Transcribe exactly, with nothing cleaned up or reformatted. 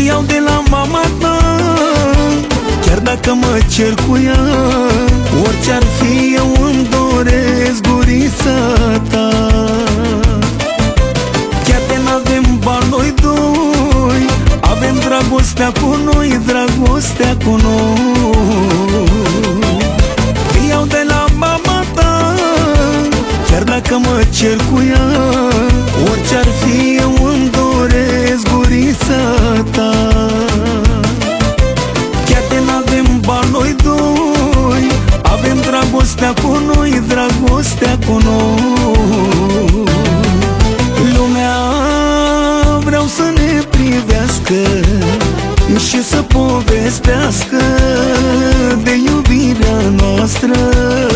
iau de la mama ta, chiar dacă mă cer cu ea. Orice-ar fi, eu îmi doresc gurița ta. Chiar de n-avem bani noi doi, avem dragostea cu noi, dragostea cu noi. Iau de la mama ta, chiar dacă mă cer cu ea. Orice-ar fi, eu îmi doresc gurița ta. Chiar de n-avem bani noi doi, avem dragostea cu noi, dragostea cu noi. Lumea vreau să ne privească și să povestească de iubirea noastră.